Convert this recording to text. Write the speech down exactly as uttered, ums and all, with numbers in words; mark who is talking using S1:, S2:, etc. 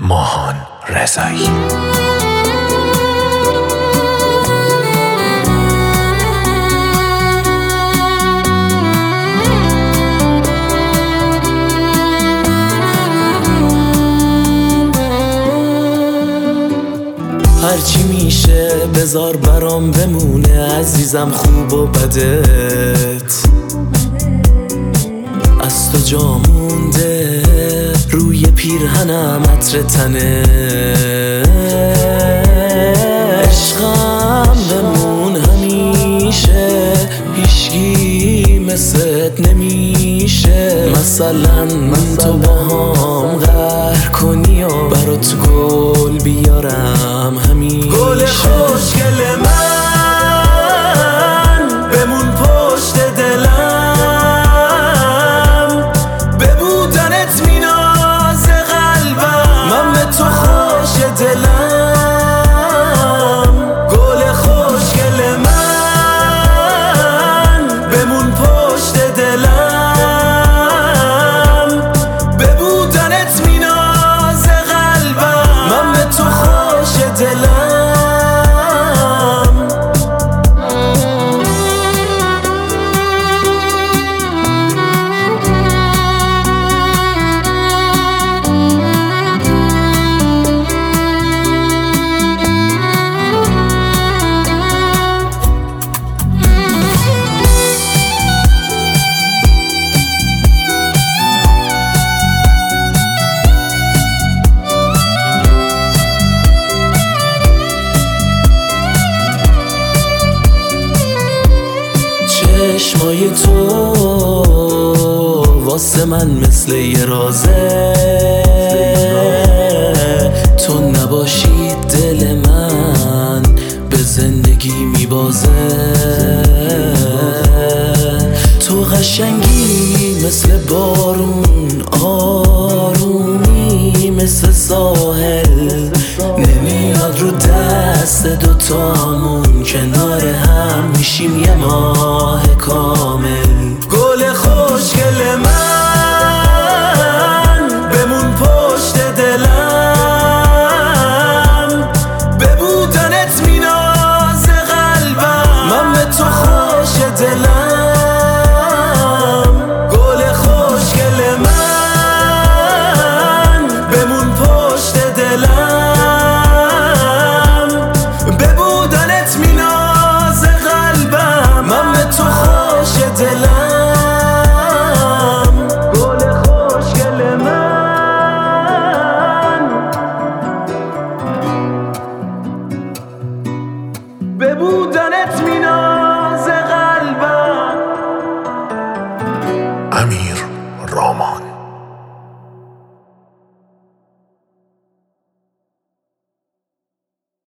S1: ماهان رضایی.
S2: هرچی میشه بذار برام بمونه عزیزم، خوب و بدت از تو جا مونده روی پیرهنم عطر تنه. عشقم بمون همیشه، هیچگی مثلت نمیشه. مثلا من تو با هم قهر کنی و برات گل بیارم همیشه. گل خوشگل من بمون پشت دلم، ببودنت میناز قلبم، من به تو خوش دلم. گل خوشگل من بمون پشت دلم، ببودنت میناز قلبم، من به تو خوش دلم. چشمای تو واسه من مثل یه رازه، تو نباشی دل من به زندگی میبازه. تو قشنگی مثل بارون، آرومی مثل ساحل، نمیاد رو دست دوتامون کنار هم میشیم یه ماه کامل. گل خوشگل من بمون پشت دلم، ببودنت میناز قلبم، من به تو خوش دلم. گل خوشگل من بمون پشت دلم، ببودنت میناز قلبم، من به تو خوش دلم. گل خوشگل من ببودنت میناز